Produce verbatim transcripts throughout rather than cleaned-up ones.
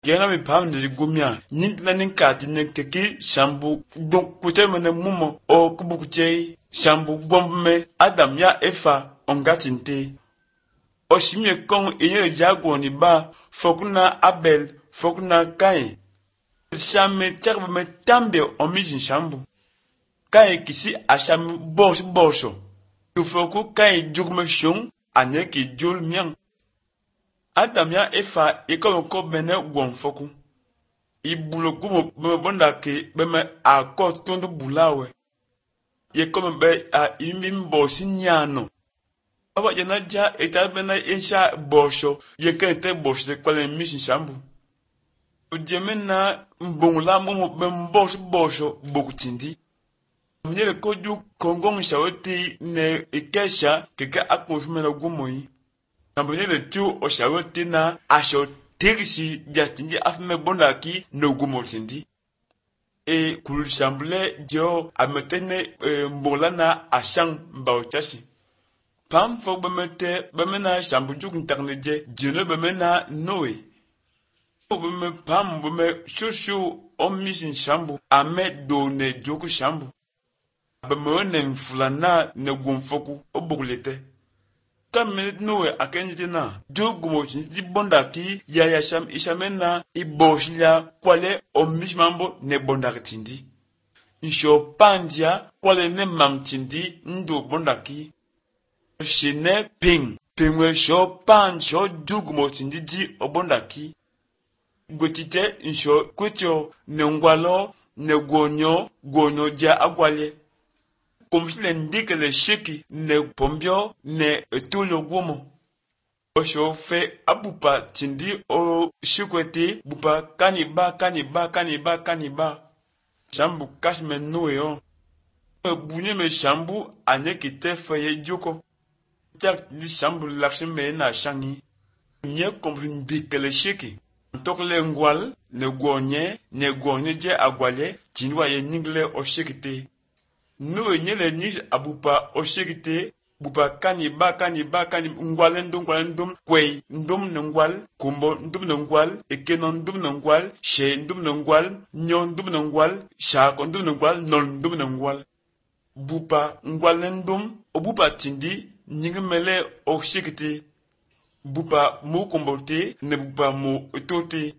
yana mi pam de gumya nint na nin ka tin ke ki shambu donc kute mena mumo o kubukuche shambu bombe Adam ya Efa ongatinte o shimye kong enye jago ni ba fokuna Abel fokuna Kain shame terbe me tambe o mijin shambu Kain kisi asham bosh bosho tu foku Kain jugme shung anye ki jul myang Adam ya Efa iko ko bene gwon foku ibulo gumo bonda ke beme akọ tondo bulawe ye ko be a imimbo sinyano aba jana ja eta bena insha bosho ye kente bosho de kwale mission shambu ujemena mbongla mo bembos bosho bokutindi mnyele koju kongong shaweti ne ikesha keka akonfimena gumoyi Nambonyele tu o shaweti na asho Tegisi jastinji afme bonda ki no gumotindi e kul shambule dio ametene e, mbolana ashang mbauchashi pam fo bemete bemena shambujuk ntakneje jino bemena noe beme pam beme shushu omishin shambu ame do ne joku shambu beme ne mfulana ne gumfoku obuglete Kame noe akenjite na jogumochi di bonda ki ya ya sham ishamena iboshlia kwale omishmambo ne bonda tindi insho pandia kwale ne mamtindi ndo bonda ki shine ping pingwe sho pan sho jogumochi di obonda ki gotite insho kwetyo ne ngwalo ne gonyo gonyo ja agwale Komfile ndike le sheki ne pombio ne etolo gumo. Osho fe abupa tindi o shikwete bupa kaniba kaniba kaniba kaniba. Shambu kashme noe yo. Bunye me shambu anye kite feye joko. Jak di shambu lakshme na shangi. Nye komfile ndike le sheki. Tok le ngwal ne gonye ne gonye je agwale tinwa ye ningle o shekite. No nyele nis abupa oshigite bupa kaniba kaniba kani ngwale ndum ngwale ndum kwei ndum ngwal kumbo ndum ngwal ekeno ndum ngwal she ndum ngwal nyo ndum ngwal shako ndum ngwal non ndum ngwal bupa ngwale ndum obupa tindi nyingmele oshigite bupa mu kombote ne bupa mu tote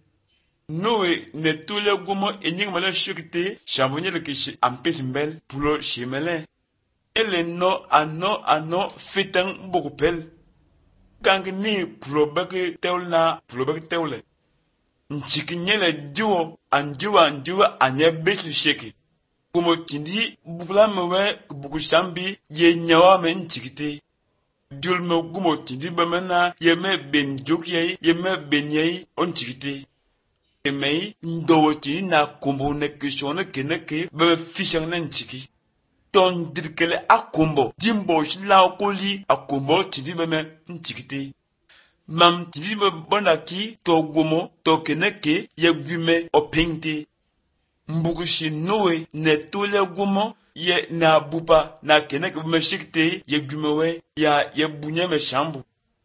Noe ne tole gumo enying mala shukite shabonye le kishi ampet mbel pulo shimele ele no ano ano fitang bokupel kang ni pulo beke tewla pulo beke tewle nchikinyele diwo andiwa andiwa anye besu sheki gumo tindi bubla mewe bukushambi ye nyawa men nchikite dulme gumo tindi bemena yeme ben jokye yeme benye on nchikite Emei ndowoti na kumbo ne kishone keneke be fishang na nchiki ton dirkele akumbo dimbo shila okoli akumbo tidi beme nchikite mam tidi be bonda ki to gomo to keneke ye vime opinte mbukushi noe ne tole gomo ye na bupa na keneke be shikite ye gumewe ya ye bunye me shambu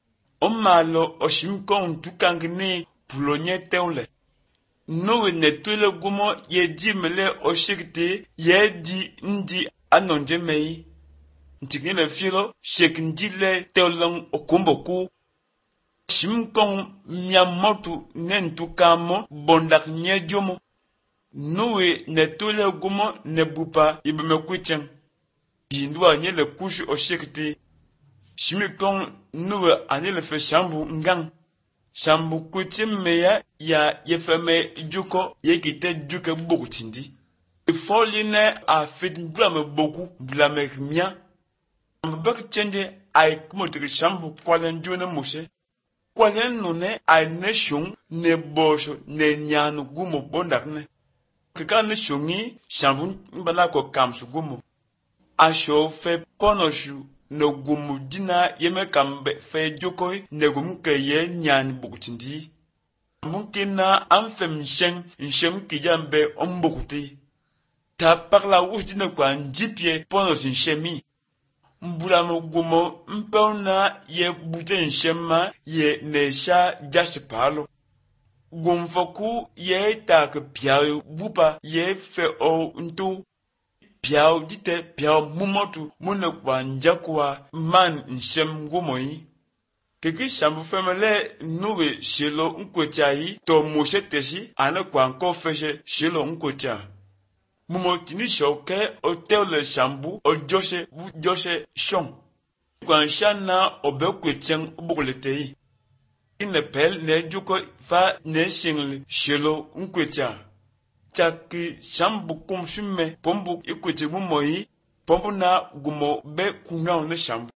omalo oshimkon tukangne pulonye teule Noe ne tole gumo ye di mele o shekite ye di ndi anonje mei. Ntikne le filo shek ndi le teolong okumboku. Shimkong miyamotu nentu kamo bondak nye jomo. Noe ne tole gumo ne bupa ibeme kwicheng. Yindwa nye le kushu o shekite. Shimikong noe anye le fe shambu ngang. Shambu kuti meya ya yefeme juko yekite juke boku tindi. Ifoline a fit blame boku blame mia. Mbek chende ay kumotiki shambu kwalen june muse. Kwalen nune ay neshung ne bosho ne nyanu gumo bondakne. Kika neshungi shambu mbala ko kamsu gumo. Asho fe ponoshu no gumu dina yeme kambe fe jokoi ne gumu ke ye nyan bukutindi mukina amfem shen shen kijambe ombokuti ta parla wus dina kwa njipye pono sin shemi mbula no gumo mpona ye bute nshema ye nesha jasipalo gumfoku ye ta ke piao bupa ye fe o ntu piao dite piao mumotu mune kwa njakwa man nshem gumoi keki shambu femele nuwe shelo nkwechayi to moshe teshi ane kwa nko feshe shelo nkwecha mumo tini shoke otel le shambu o joshe bu joshe shon kwa nshana obe kwechen ubukuletei ine pel ne juko fa ne shingle shelo nkwecha chaki shambu kumshume pombu ikweche mumoyi pombu na gumo be kunga ne shambu